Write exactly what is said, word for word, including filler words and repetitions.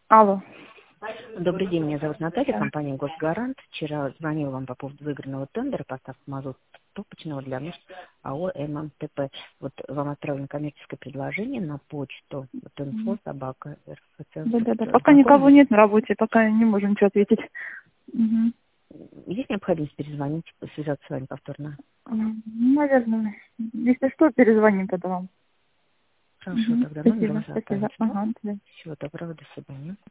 Алло. Добрый день, меня зовут Наталья, Да. компания «Госгарант». Вчера звонила вам по поводу выигранного тендера поставки мазута топочного для нужд АО ММТП. Вот вам отправлено коммерческое предложение на почту. Вот инфо, собака, РФЦ. Да-да-да. Пока никого Ознакомились? нет на работе, пока не можем ничего ответить. Угу. Есть необходимость перезвонить, связаться с вами повторно? Наверное. Если что, перезвоним тогда вам. Хорошо, Угу. тогда номер у Спасибо, вас спасибо. останется. Ну, Ага, да. всего доброго, до свидания.